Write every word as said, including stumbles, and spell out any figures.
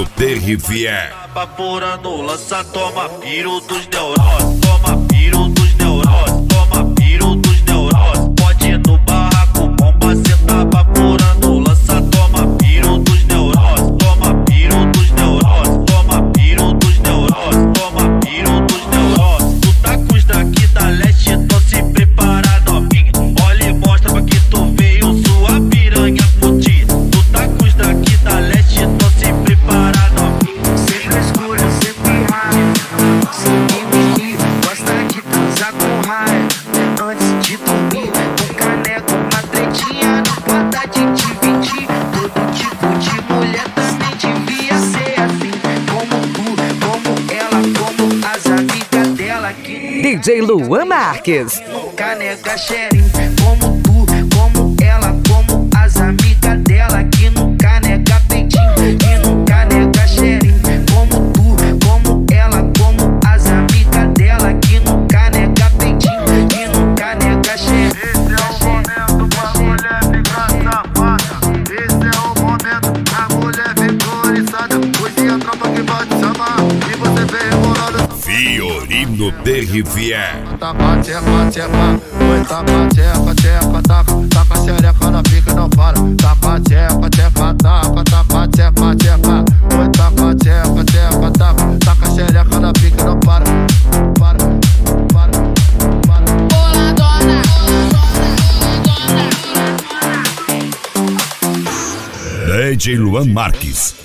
Fiorino Terrivier. Vaporando, lança, toma piro dos neuroses. Toma piro dos neuroses. Toma piro dos neuroses. Pode ir no barraco, bomba, cê tá vaporando. Lança, toma piro dos neuroses. Toma piro dos neuroses. Toma piro dos neuroses. Toma piro dos neuroses. Tu tá com os daqui da leste, tô se preparado, novinha. Olha e mostra pra que tu veio, sua piranha fudida. Tu tá com os daqui da leste, tô se preparado, novinha. Antes de dormir, um caneco, uma tretinha, não pode te dividir. Todo tipo de mulher também devia ser assim, como tu, como ela, como as amigas dela que D J Luan Marques. caneca sharing, como tu, como ela, como as amigas dela que nunca nega peitinho, que nunca nega sharing, como tu, como ela, como as amigas dela que nunca nega peitinho, que nunca nega sharing. Esse é o momento a mulher vem coriçada. Hoje a tropa que vai te chamar e você vem rebolando. Fiorino Terrivier. Tapa, tchepa, tchepa. Oi, tapa, tchepa, tchepa, taca. Taca xereca na pica e não para. Tapa, tchepa, tchepa, taca. Tapa, tchepa, tchepa. Oi, tapa, tchepa, tchepa, taca. Taca xereca na pica e não para. Para, para, para. Boladona, D J Luan Marques.